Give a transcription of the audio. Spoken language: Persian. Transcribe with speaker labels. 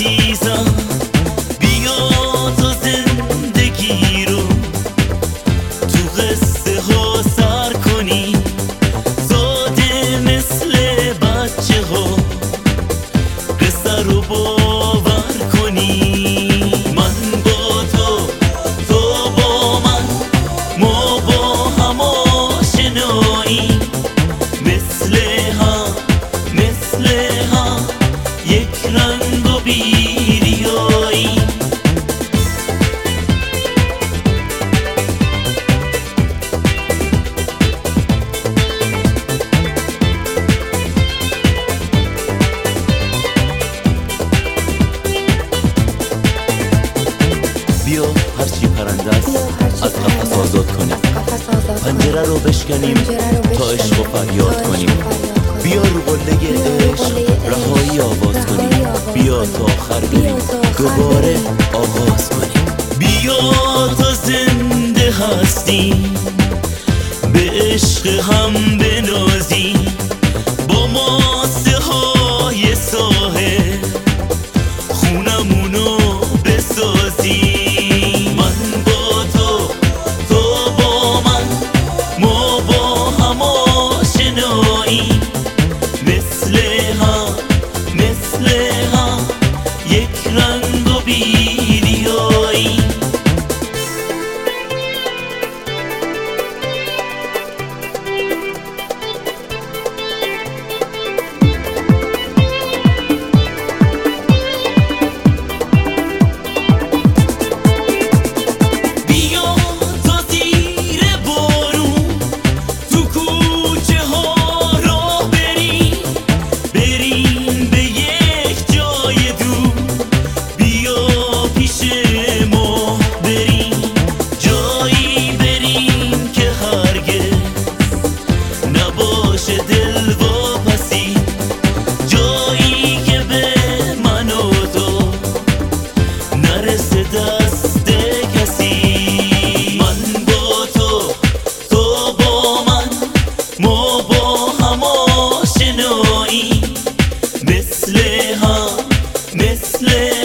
Speaker 1: عزیزم بیا تو زندگی رو تو قصه ها سر کنی، ساده مثل بچه ها قصه رو باور کنی. من با تو با من، ما با هم آشنایی، مثل هم یک رنگ و بیریایی. بیا هرچی پرنده است از قفس آزاد کنیم، پنجره رو بشکنیم تا عشق و فریاد کنیم. بیا رو قله عشق رهایی آواز کنیم، بیا تا آخر بریم دوباره آغاز کنیم. بیا تا زنده هستیم به عشق هم بنازیم، با ماسه های ساحل خونمونو بسازیم. من با تو با من، ما با هم آشنایی، مثل هم یک رنگ و بیریایی. دل واپسی جایی که به من و تو نرسه دست کسی. من با تو با من، ما با هم آشنایی، مثل هم